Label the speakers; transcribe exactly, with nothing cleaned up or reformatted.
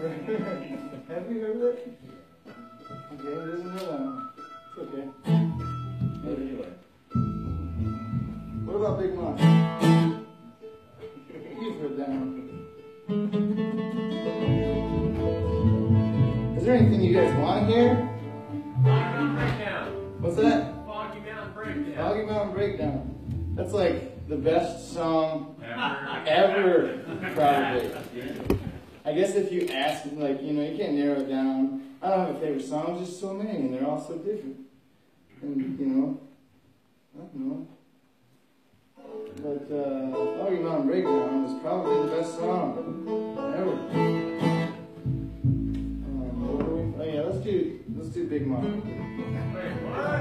Speaker 1: Have you heard of it? Okay, he doesn't know that one. It's okay.
Speaker 2: Anyway.
Speaker 1: What about Big Mom? You've heard that one. Is there anything you guys want to hear?
Speaker 3: Foggy Breakdown.
Speaker 1: What's that?
Speaker 3: Foggy Mountain Breakdown.
Speaker 1: Foggy Mountain Breakdown. That's like the best song
Speaker 3: Ever.
Speaker 1: ever, probably. I guess if you ask, like, you know, you can't narrow it down. I don't have a favorite song, just so many, and they're all so different. And, you know, I don't know. But uh, Foggy Mountain Breakdown is probably the best song ever. Um, what do we, oh yeah, let's do let's do Big Mom.
Speaker 3: Wait, what?